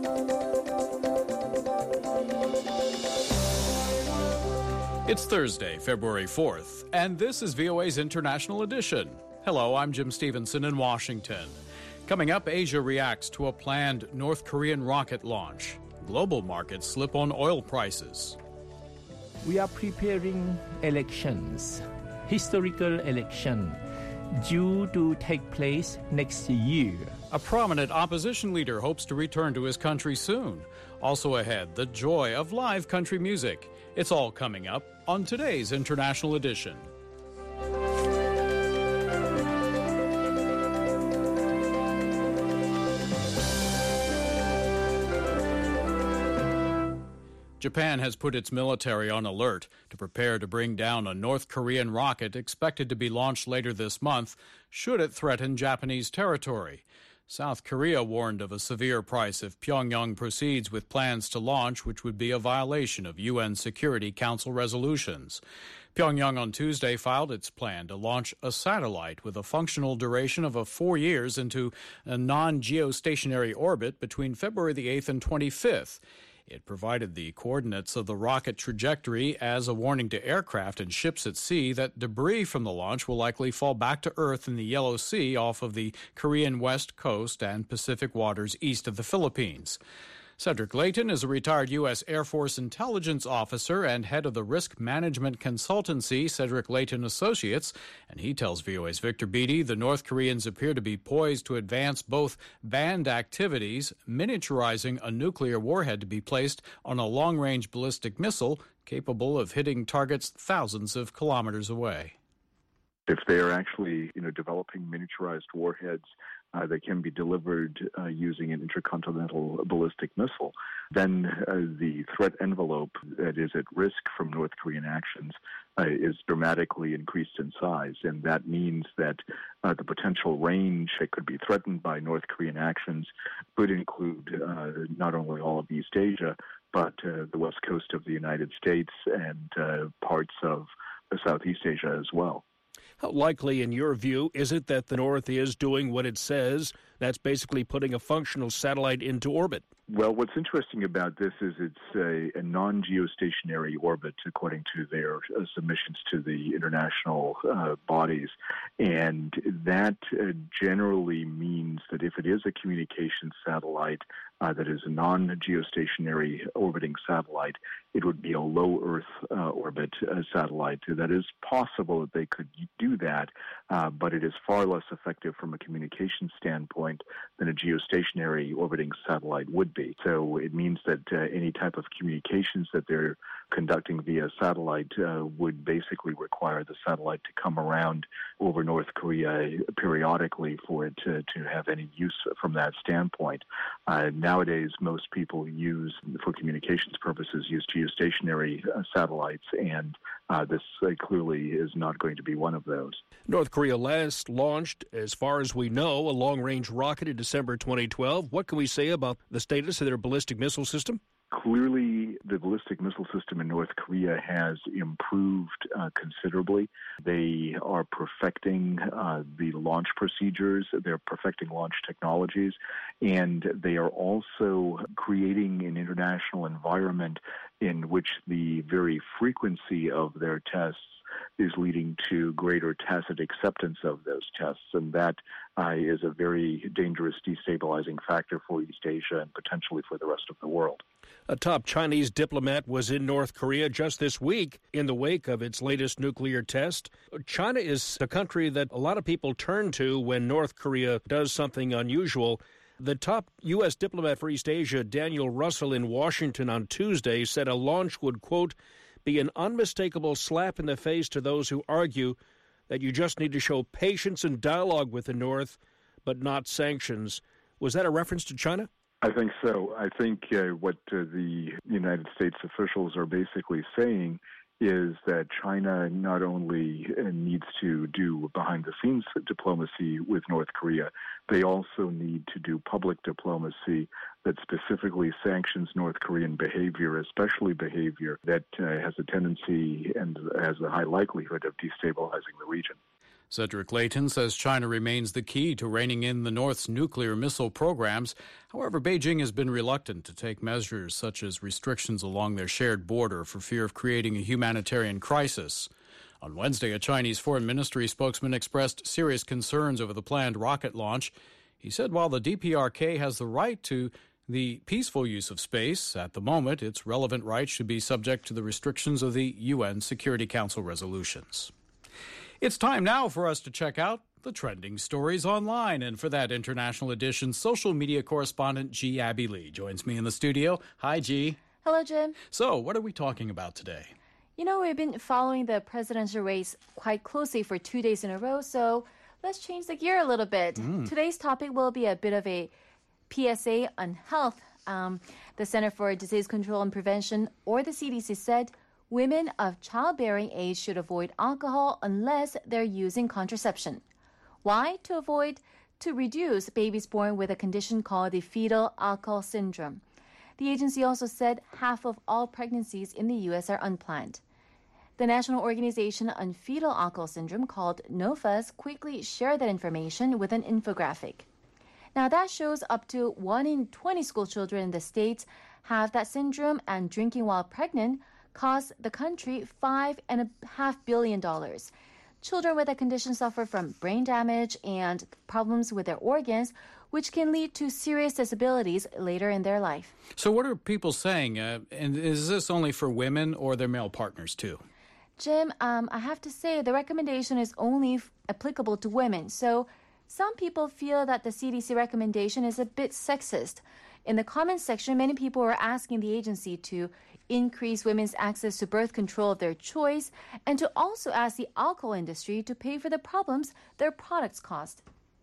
It's Thursday, February 4th, and this is VOA's International Edition. Hello, I'm Jim Stevenson in Washington. Coming up, Asia reacts to a planned North Korean rocket launch. Global markets slip on oil prices. We are preparing elections, historical election, due to take place next year. A prominent opposition leader hopes to return to his country soon. Also ahead, the joy of live country music. It's all coming up on today's International Edition. Japan has put its military on alert to prepare to bring down a North Korean rocket expected to be launched later this month, should it threaten Japanese territory. South Korea warned of a severe price if Pyongyang proceeds with plans to launch, which would be a violation of UN Security Council resolutions. Pyongyang on Tuesday filed its plan to launch a satellite with a functional duration of 4 years into a non-geostationary orbit between February the 8th and 25th. It provided the coordinates of the rocket trajectory as a warning to aircraft and ships at sea that debris from the launch will likely fall back to Earth in the Yellow Sea off of the Korean west coast and Pacific waters east of the Philippines. Cedric Layton is a retired U.S. Air Force intelligence officer and head of the risk management consultancy Cedric Layton Associates, and he tells VOA's Victor Beattie the North Koreans appear to be poised to advance both banned activities, miniaturizing a nuclear warhead to be placed on a long-range ballistic missile capable of hitting targets thousands of kilometers away. If they are actually, developing miniaturized warheads that can be delivered using an intercontinental ballistic missile, then the threat envelope that is at risk from North Korean actions is dramatically increased in size. And that means that the potential range that could be threatened by North Korean actions could include not only all of East Asia, but the west coast of the United States and parts of Southeast Asia as well. How likely, in your view, is it that the North is doing what it says? That's basically putting a functional satellite into orbit. Well, what's interesting about this is it's a non-geostationary orbit, according to their submissions to the international bodies. And that generally means that if it is a communications satellite that is a non-geostationary orbiting satellite, it would be a low Earth orbit satellite. That is possible that they could do that, but it is far less effective from a communication standpoint than a geostationary orbiting satellite would be. So it means that any type of communications that they're conducting via satellite would basically require the satellite to come around over North Korea periodically for it to have any use from that standpoint. Nowadays, most people for communications purposes, use geostationary satellites, and this clearly is not going to be one of those. North Korea last launched, as far as we know, a long-range rocket in December 2012. What can we say about the status of their ballistic missile system? Clearly, the ballistic missile system in North Korea has improved considerably. They are perfecting the launch procedures, they're perfecting launch technologies, and they are also creating an international environment in which the very frequency of their tests is leading to greater tacit acceptance of those tests, and that is a very dangerous destabilizing factor for East Asia and potentially for the rest of the world. A top Chinese diplomat was in North Korea just this week in the wake of its latest nuclear test. China is a country that a lot of people turn to when North Korea does something unusual. The top U.S. diplomat for East Asia, Daniel Russell, in Washington on Tuesday said a launch would, quote, be an unmistakable slap in the face to those who argue that you just need to show patience and dialogue with the North, but not sanctions. Was that a reference to China? I think so. I think what the United States officials are basically saying is that China not only needs to do behind-the-scenes diplomacy with North Korea, they also need to do public diplomacy that specifically sanctions North Korean behavior, especially behavior that has a tendency and has a high likelihood of destabilizing the region. Cedric Layton says China remains the key to reining in the North's nuclear missile programs. However, Beijing has been reluctant to take measures such as restrictions along their shared border for fear of creating a humanitarian crisis. On Wednesday, a Chinese foreign ministry spokesman expressed serious concerns over the planned rocket launch. He said while the DPRK has the right to the peaceful use of space, at the moment its relevant rights should be subject to the restrictions of the UN Security Council resolutions. It's time now for us to check out the trending stories online. And for that international edition, social media correspondent G. Abby Lee joins me in the studio. Hi, G. Hello, Jim. So, what are we talking about today? You know, we've been following the presidential race quite closely for 2 days in a row, so let's change the gear a little bit. Today's topic will be a bit of a PSA on health. The Center for Disease Control and Prevention, or the CDC, said women of childbearing age should avoid alcohol unless they're using contraception. Why? To reduce babies born with a condition called the fetal alcohol syndrome. The agency also said half of all pregnancies in the U.S. are unplanned. The National Organization on Fetal Alcohol Syndrome, called NOFAS, quickly shared that information with an infographic. Now, that shows up to 1 in 20 school children in the States have that syndrome, and drinking while pregnant costs the country $5.5 billion. Children with the condition suffer from brain damage and problems with their organs, which can lead to serious disabilities later in their life. So what are people saying? And is this only for women or their male partners too? Jim, I have to say the recommendation is only applicable to women. So some people feel that the CDC recommendation is a bit sexist. In the comments section, many people were asking the agency to increase women's access to birth control of their choice and to also ask the alcohol industry to pay for the problems their products caused.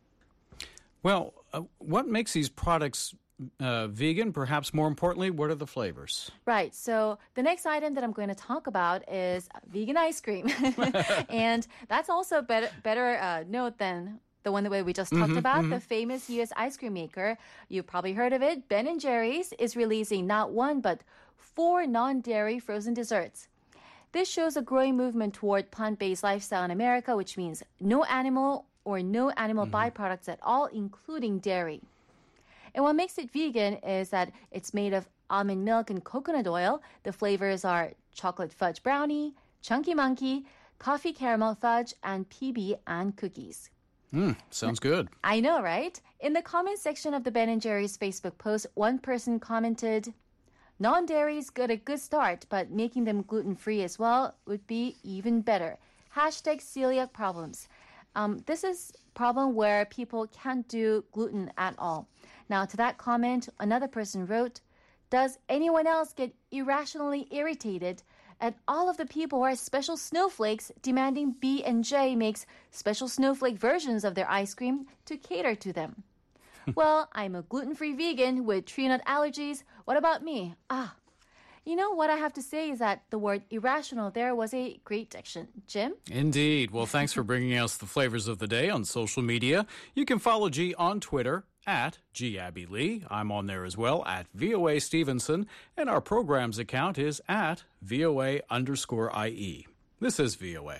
Well, what makes these products vegan? Perhaps more importantly, what are the flavors? Right. So the next item that I'm going to talk about is vegan ice cream. And that's also a better note than the one that we just talked about. The famous U.S. ice cream maker, you've probably heard of it, Ben & Jerry's, is releasing not one but 4 non-dairy frozen desserts. This shows a growing movement toward plant-based lifestyle in America, which means no animal byproducts at all, including dairy. And what makes it vegan is that it's made of almond milk and coconut oil. The flavors are chocolate fudge brownie, chunky monkey, coffee caramel fudge, and PB and cookies. Sounds good. I know, right? In the comment section of the Ben & Jerry's Facebook post, one person commented, non-dairies got a good start, but making them gluten-free as well would be even better. #celiac problems. This is a problem where people can't do gluten at all. Now, to that comment, another person wrote, does anyone else get irrationally irritated at all of the people who are special snowflakes demanding B&J makes special snowflake versions of their ice cream to cater to them? Well, I'm a gluten-free vegan with tree nut allergies. What about me? You know what I have to say is that the word irrational there was a great diction. Jim? Indeed. Well, thanks for bringing us the flavors of the day on social media. You can follow G on Twitter at @GAbbyLee. I'm on there as well at VOA Stevenson. And our program's account is at VOA_IE. This is VOA.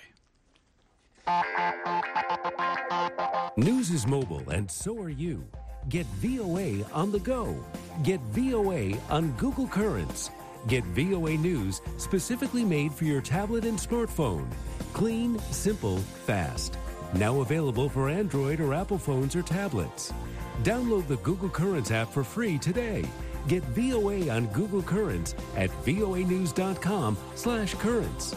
News is mobile, and so are you. Get VOA on the go. Get VOA on Google Currents. Get VOA News specifically made for your tablet and smartphone. Clean, simple, fast. Now available for Android or Apple phones or tablets. Download the Google Currents app for free today. Get VOA on Google Currents at voanews.com/currents.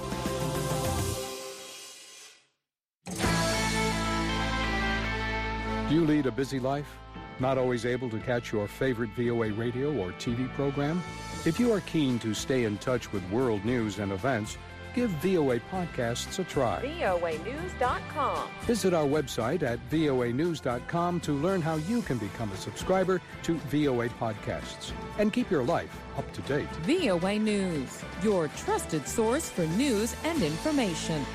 Do you lead a busy life? Not always able to catch your favorite VOA radio or TV program? If you are keen to stay in touch with world news and events, give VOA Podcasts a try. voanews.com. Visit our website at voanews.com to learn how you can become a subscriber to VOA Podcasts and keep your life up to date. VOA News, your trusted source for news and information.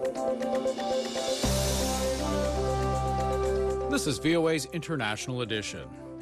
This is VOA's International Edition.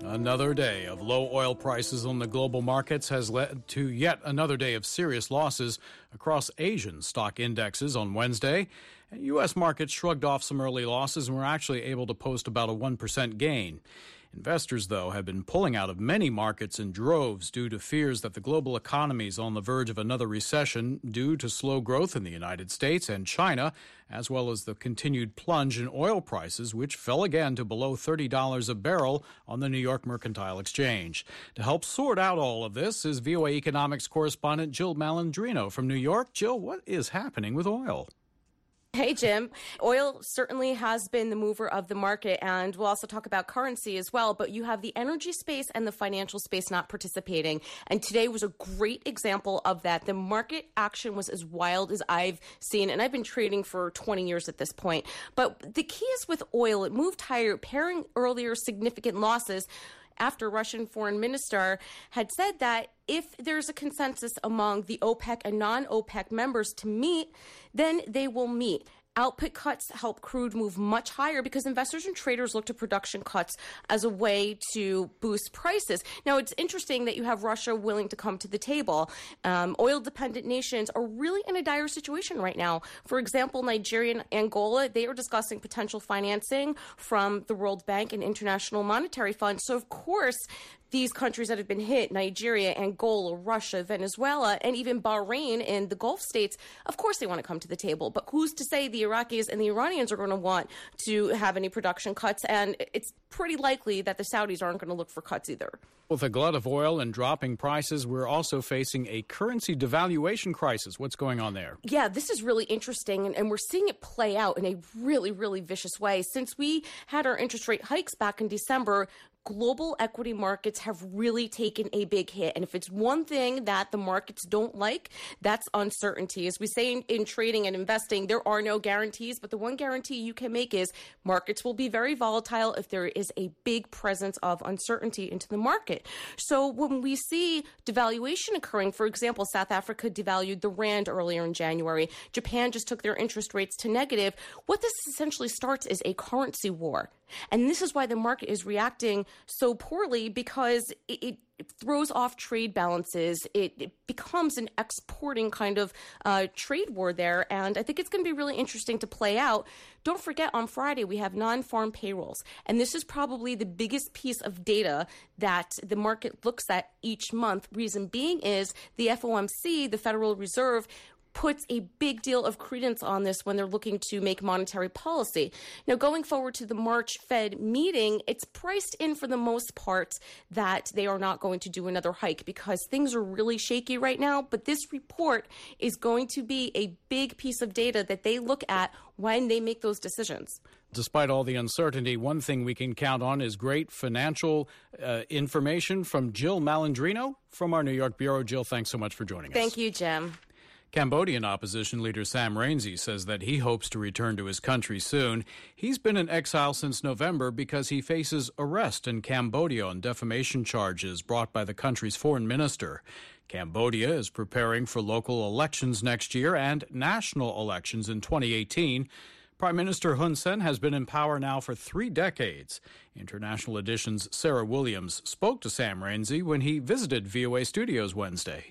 Another day of low oil prices on the global markets has led to yet another day of serious losses across Asian stock indexes on Wednesday. U.S. markets shrugged off some early losses and were actually able to post about a 1% gain. Investors, though, have been pulling out of many markets in droves due to fears that the global economy is on the verge of another recession due to slow growth in the United States and China, as well as the continued plunge in oil prices, which fell again to below $30 a barrel on the New York Mercantile Exchange. To help sort out all of this is VOA economics correspondent Jill Malandrino from New York. Jill, what is happening with oil? Hey, Jim. Oil certainly has been the mover of the market, and we'll also talk about currency as well, but you have the energy space and the financial space not participating, and today was a great example of that. The market action was as wild as I've seen, and I've been trading for 20 years at this point. But the key is with oil, it moved higher, pairing earlier significant losses after Russian foreign minister had said that if there's a consensus among the OPEC and non-OPEC members to meet, then they will meet. Output cuts help crude move much higher because investors and traders look to production cuts as a way to boost prices. Now, it's interesting that you have Russia willing to come to the table. Oil-dependent nations are really in a dire situation right now. For example, Nigeria and Angola, they are discussing potential financing from the World Bank and International Monetary Fund. So, of course, these countries that have been hit, Nigeria, Angola, Russia, Venezuela, and even Bahrain in the Gulf states, of course they want to come to the table. But who's to say the Iraqis and the Iranians are going to want to have any production cuts? And it's pretty likely that the Saudis aren't going to look for cuts either. With a glut of oil and dropping prices, we're also facing a currency devaluation crisis. What's going on there? Yeah, this is really interesting, and we're seeing it play out in a really, really vicious way. Since we had our interest rate hikes back in December, global equity markets have really taken a big hit. And if it's one thing that the markets don't like, that's uncertainty. As we say in trading and investing, there are no guarantees, but the one guarantee you can make is markets will be very volatile if there is a big presence of uncertainty into the market. So when we see devaluation occurring, for example, South Africa devalued the rand earlier in January. Japan just took their interest rates to negative. What this essentially starts is a currency war. And this is why the market is reacting so poorly, because it throws off trade balances. It becomes an exporting kind of trade war there. And I think it's going to be really interesting to play out. Don't forget, on Friday, we have non-farm payrolls. And this is probably the biggest piece of data that the market looks at each month. Reason being is the FOMC, the Federal Reserve, puts a big deal of credence on this when they're looking to make monetary policy. Now, going forward to the March Fed meeting, it's priced in for the most part that they are not going to do another hike because things are really shaky right now. But this report is going to be a big piece of data that they look at when they make those decisions. Despite all the uncertainty, one thing we can count on is great financial information from Jill Malandrino from our New York Bureau. Jill, thanks so much for joining us. Thank you, Jim. Cambodian opposition leader Sam Rainsy says that he hopes to return to his country soon. He's been in exile since November because he faces arrest in Cambodia on defamation charges brought by the country's foreign minister. Cambodia is preparing for local elections next year and national elections in 2018. Prime Minister Hun Sen has been in power now for 3 decades. International Edition's Sarah Williams spoke to Sam Rainsy when he visited VOA Studios Wednesday.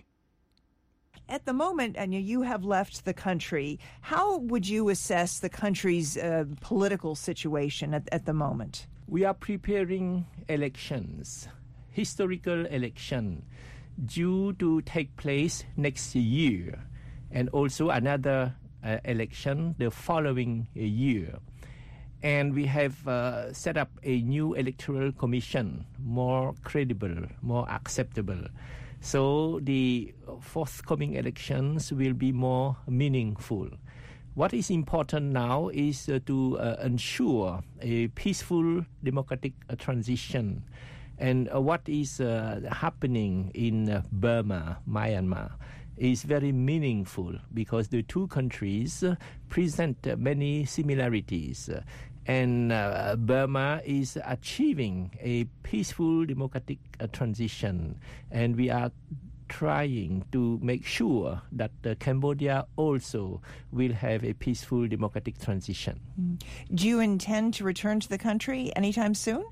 At the moment, and you have left the country, how would you assess the country's political situation at the moment? We are preparing elections, historical election, due to take place next year, and also another election the following year. And we have set up a new electoral commission, more credible, more acceptable. So the forthcoming elections will be more meaningful. What is important now is to ensure a peaceful democratic transition. And what is happening in Burma, Myanmar, is very meaningful because the two countries present many similarities. And Burma is achieving a peaceful democratic transition. And we are trying to make sure that Cambodia also will have a peaceful democratic transition. Do you intend to return to the country anytime soon?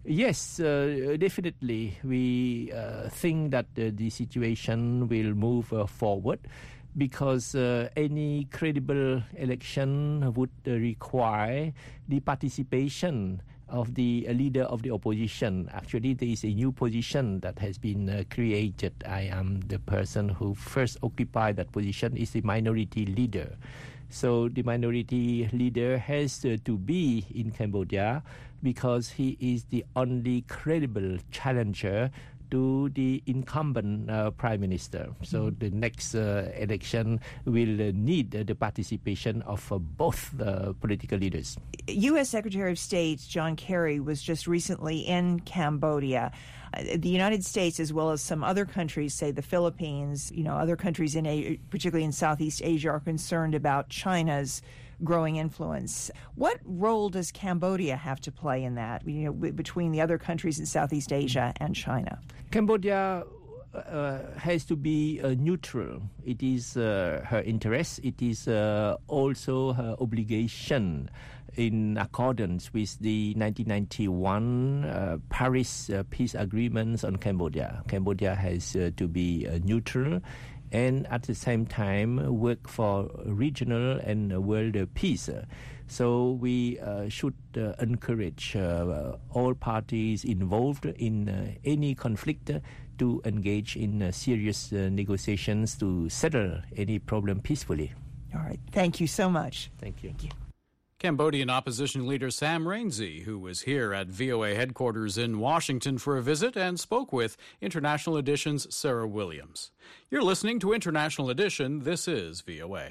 Yes, definitely. We think that the situation will move forward because any credible election would require the participation of the leader of the opposition. Actually, there is a new position that has been created. I am the person who first occupied that position, is the minority leader. So the minority leader has to be in Cambodia because he is the only credible challenger to the incumbent prime minister. So the next election will need the participation of both political leaders. U.S. Secretary of State John Kerry was just recently in Cambodia. The United States, as well as some other countries, say the Philippines, other countries particularly in Southeast Asia, are concerned about China's growing influence. What role does Cambodia have to play in that, between the other countries in Southeast Asia and China? Cambodia has to be neutral. It is her interest. It is also her obligation in accordance with the 1991 Paris Peace Agreements on Cambodia. Cambodia has to be neutral and at the same time work for regional and world peace. So we should encourage all parties involved in any conflict to engage in serious negotiations to settle any problem peacefully. All right. Thank you so much. Thank you. Cambodian opposition leader Sam Rainsy, who was here at VOA headquarters in Washington for a visit and spoke with International Edition's Sarah Williams. You're listening to International Edition. This is VOA.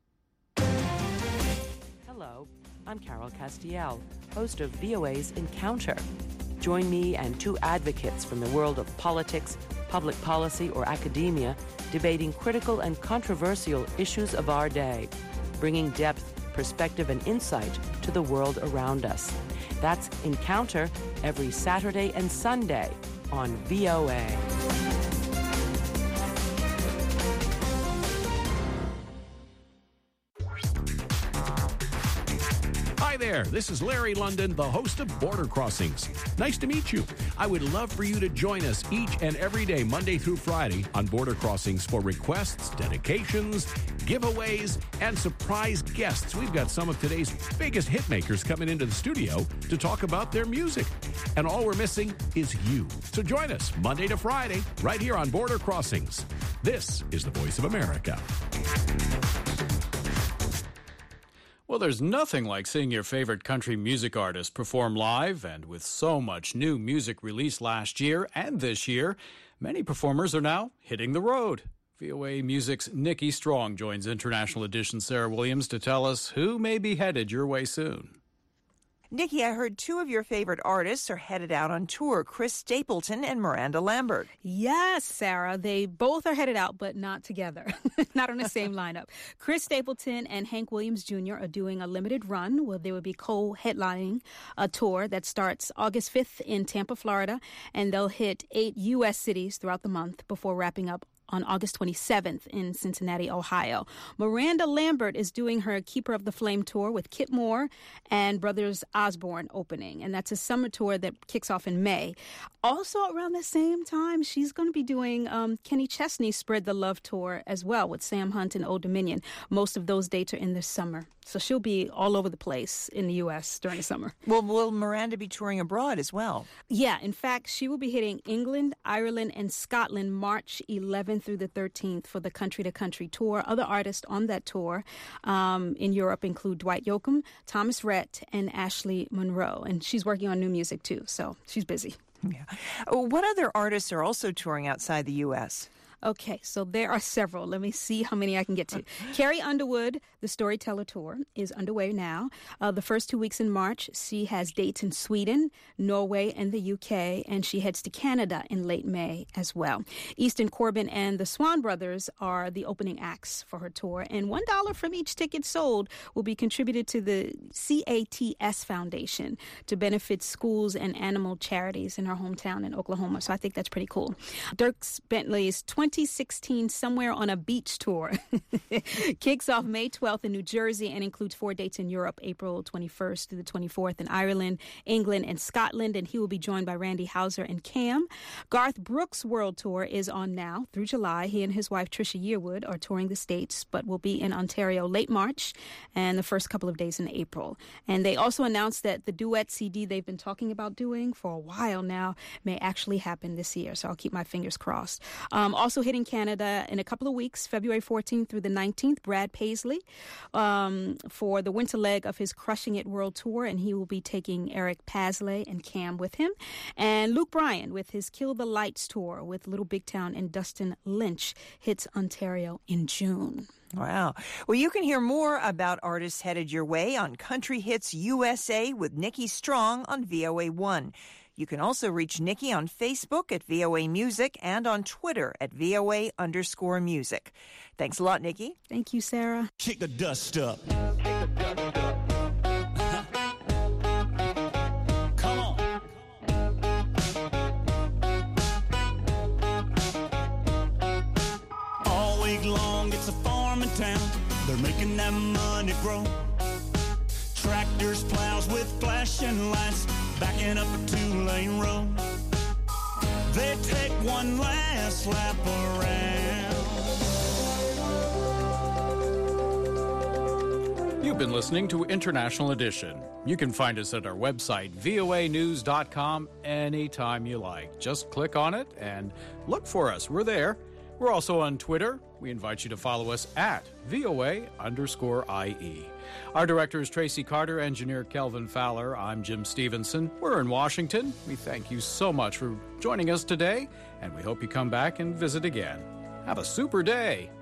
Hello, I'm Carol Castiel, host of VOA's Encounter. Join me and two advocates from the world of politics, public policy, or academia debating critical and controversial issues of our day, bringing depth, perspective, and insight to the world around us. That's Encounter every Saturday and Sunday on VOA. Hi there, this is Larry London, the host of Border Crossings. Nice to meet you. I would love for you to join us each and every day, Monday through Friday, on Border Crossings for requests, dedications, giveaways, and surprise guests. We've got some of today's biggest hitmakers coming into the studio to talk about their music. And all we're missing is you. So join us Monday to Friday, right here on Border Crossings. This is the Voice of America. Well, there's nothing like seeing your favorite country music artist perform live, and with so much new music released last year and this year, many performers are now hitting the road. VOA Music's Nikki Strong joins International Edition Sarah Williams to tell us who may be headed your way soon. Nikki, I heard two of your favorite artists are headed out on tour, Chris Stapleton and Miranda Lambert. Yes, Sarah. They both are headed out, but not together. Not on the same lineup. Chris Stapleton and Hank Williams Jr. are doing a limited run where they will be co-headlining a tour that starts August 5th in Tampa, Florida, and they'll hit 8 U.S. cities throughout the month before wrapping up on August 27th in Cincinnati, Ohio. Miranda Lambert is doing her Keeper of the Flame tour with Kit Moore and Brothers Osborne opening, and that's a summer tour that kicks off in May. Also around the same time, she's going to be doing Kenny Chesney's Spread the Love tour as well with Sam Hunt and Old Dominion. Most of those dates are in the summer. So she'll be all over the place in the U.S. during the summer. Well, will Miranda be touring abroad as well? Yeah, in fact, she will be hitting England, Ireland, and Scotland March 11th through the 13th for the Country to Country tour. Other artists on that tour in Europe include Dwight Yoakam, Thomas Rhett, and Ashley Monroe. And she's working on new music, too, so she's busy. Yeah. What other artists are also touring outside the U.S.? Okay, so there are several. Let me see how many I can get to. Carrie Underwood, the Storyteller Tour, is underway now. The first 2 weeks in March, she has dates in Sweden, Norway, and the UK, and she heads to Canada in late May as well. Easton Corbin and the Swan Brothers are the opening acts for her tour, and $1 from each ticket sold will be contributed to the CATS Foundation to benefit schools and animal charities in her hometown in Oklahoma. So I think that's pretty cool. Dierks Bentley's 20 2016 Somewhere on a Beach tour. Kicks off May 12th in New Jersey and includes 4 dates in Europe, April 21st through the 24th in Ireland, England, and Scotland. And he will be joined by Randy Houser and Cam. Garth Brooks' World Tour is on now through July. He and his wife, Trisha Yearwood, are touring the States, but will be in Ontario late March and the first couple of days in April. And they also announced that the duet CD they've been talking about doing for a while now may actually happen this year. So I'll keep my fingers crossed. Also hitting Canada in a couple of weeks, February 14th through the 19th, Brad Paisley for the winter leg of his Crushing It World Tour, and he will be taking Eric Pasley and Cam with him. And Luke Bryan with his Kill the Lights Tour with Little Big Town and Dustin Lynch hits Ontario in June. Wow. Well, you can hear more about artists headed your way on Country Hits USA with Nikki Strong on VOA1. You can also reach Nikki on Facebook at VOA Music and on Twitter at VOA_music. Thanks a lot, Nikki. Thank you, Sarah. Kick the dust up. Come on. All week long, it's a farming town. They're making that money grow. Tractors, plows with flashing lights, backing up a 2-lane road. They take one last lap around. You've been listening to International Edition. You can find us at our website, voanews.com, anytime you like. Just click on it and look for us. We're there. We're also on Twitter. We invite you to follow us at VOA_IE. Our director is Tracy Carter, engineer Kelvin Fowler. I'm Jim Stevenson. We're in Washington. We thank you so much for joining us today, and we hope you come back and visit again. Have a super day.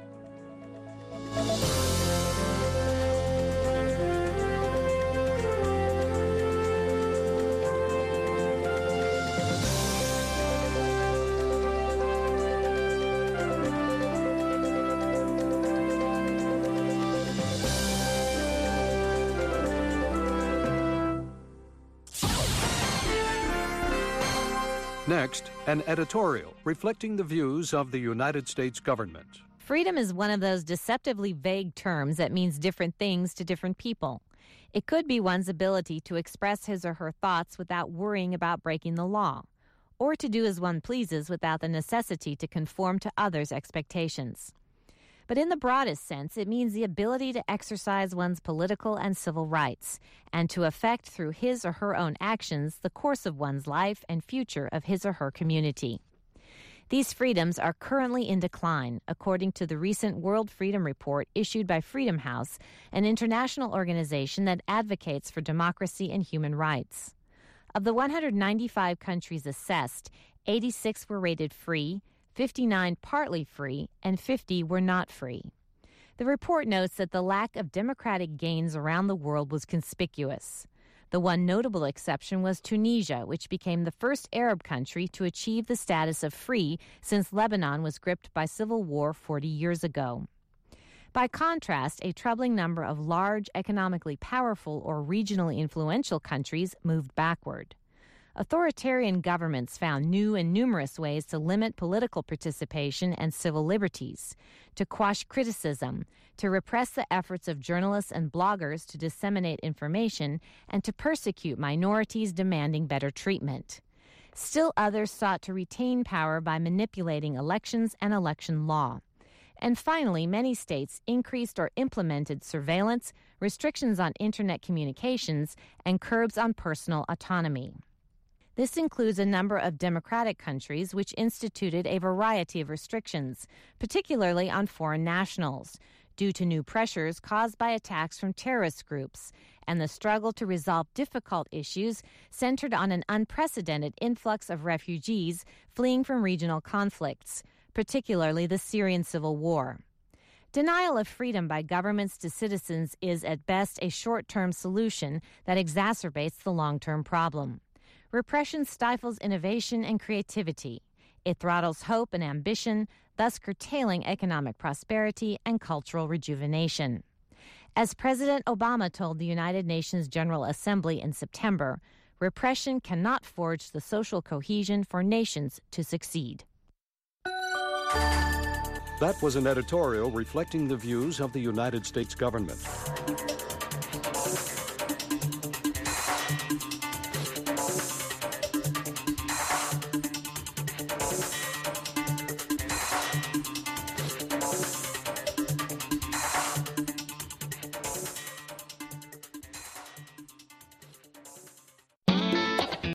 Next, an editorial reflecting the views of the United States government. Freedom is one of those deceptively vague terms that means different things to different people. It could be one's ability to express his or her thoughts without worrying about breaking the law, or to do as one pleases without the necessity to conform to others' expectations. But in the broadest sense, it means the ability to exercise one's political and civil rights, and to affect through his or her own actions the course of one's life and future of his or her community. These freedoms are currently in decline, according to the recent World Freedom Report issued by Freedom House, an international organization that advocates for democracy and human rights. Of the 195 countries assessed, 86 were rated free, 59 partly free, and 50 were not free. The report notes that the lack of democratic gains around the world was conspicuous. The one notable exception was Tunisia, which became the first Arab country to achieve the status of free since Lebanon was gripped by civil war 40 years ago. By contrast, a troubling number of large, economically powerful or regionally influential countries moved backward. Authoritarian governments found new and numerous ways to limit political participation and civil liberties, to quash criticism, to repress the efforts of journalists and bloggers to disseminate information, and to persecute minorities demanding better treatment. Still others sought to retain power by manipulating elections and election law. And finally, many states increased or implemented surveillance, restrictions on Internet communications, and curbs on personal autonomy. This includes a number of democratic countries which instituted a variety of restrictions, particularly on foreign nationals, due to new pressures caused by attacks from terrorist groups and the struggle to resolve difficult issues centered on an unprecedented influx of refugees fleeing from regional conflicts, particularly the Syrian civil war. Denial of freedom by governments to citizens is at best a short-term solution that exacerbates the long-term problem. Repression stifles innovation and creativity. It throttles hope and ambition, thus curtailing economic prosperity and cultural rejuvenation. As President Obama told the United Nations General Assembly in September, repression cannot forge the social cohesion for nations to succeed. That was an editorial reflecting the views of the United States government.